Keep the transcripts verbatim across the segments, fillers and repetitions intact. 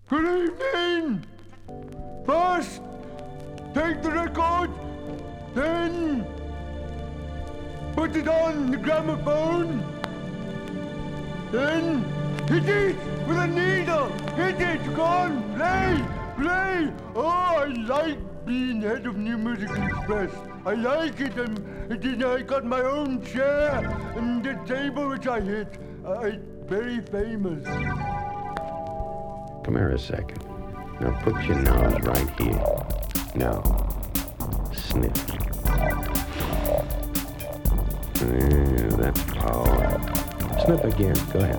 Good evening! First, take the record, then put it on the gramophone, then hit it with a needle. Hit it, go on, play, play. Oh, I like being head of New Music Express. I like it, and then I got my own chair and the table which I hit. Uh, it's very famous. Come here a second. Now put your nose right here. Now, sniff. Yeah, that's power. Sniff again. Go ahead.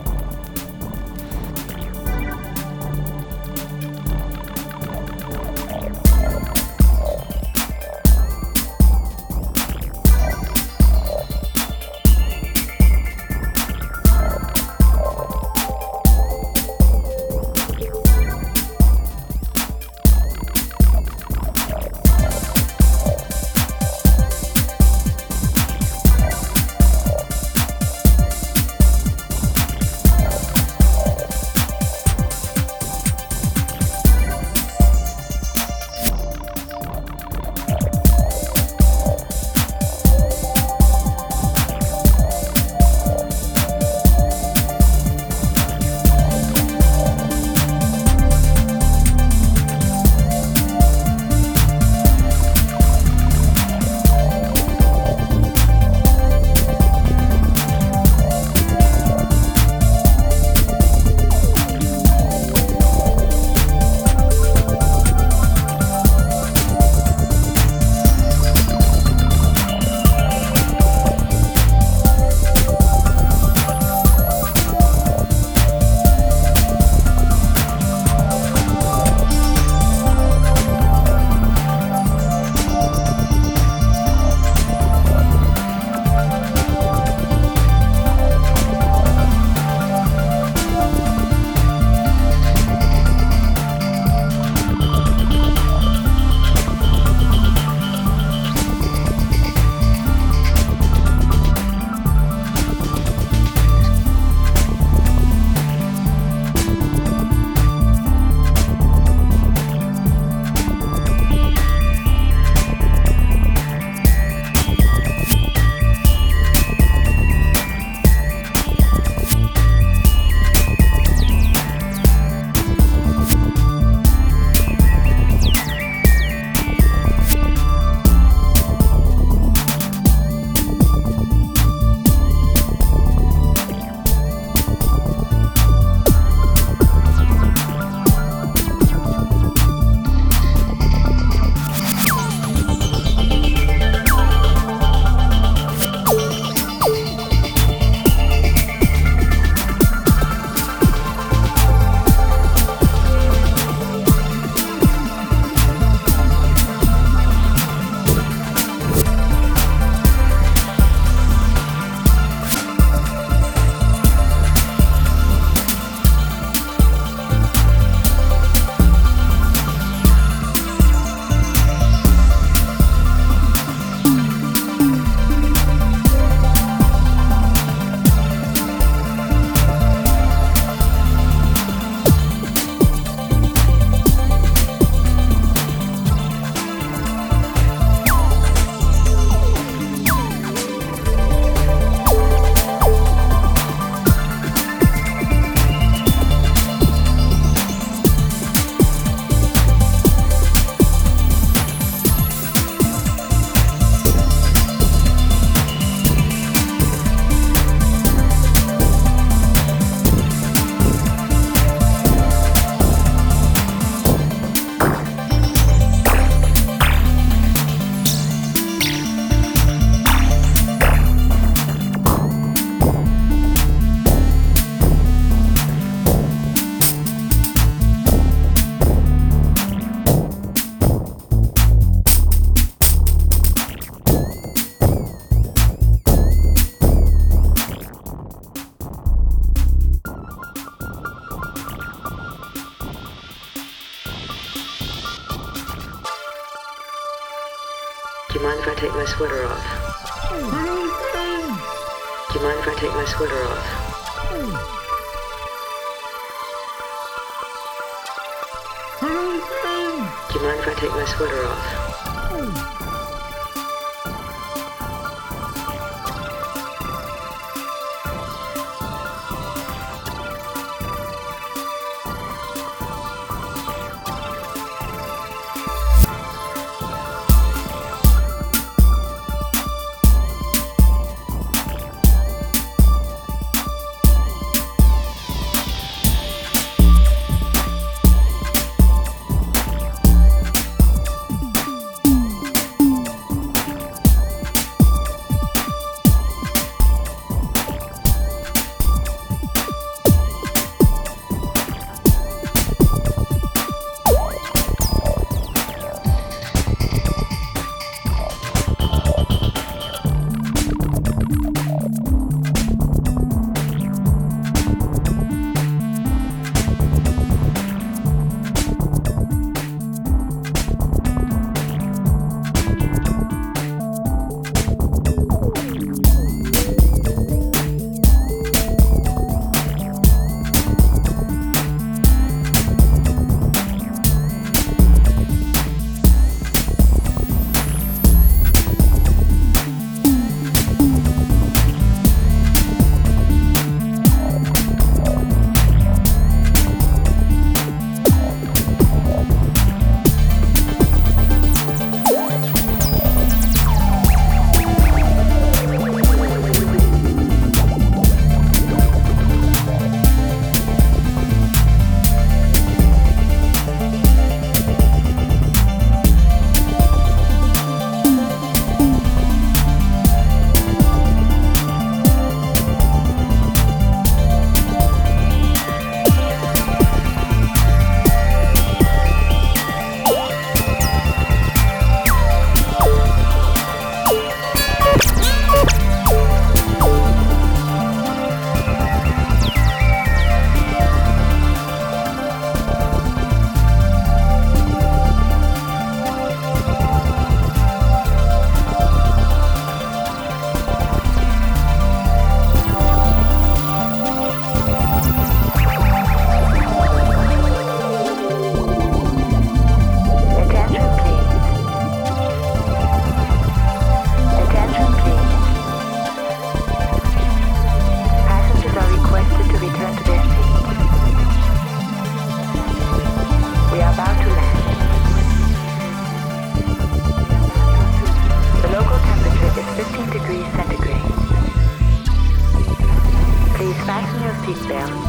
Do you mind if I take my sweater off? Do you mind if I take my sweater off? Anything! Do you mind if I take my sweater off? fifteen degrees centigrade. Please fasten your seatbelt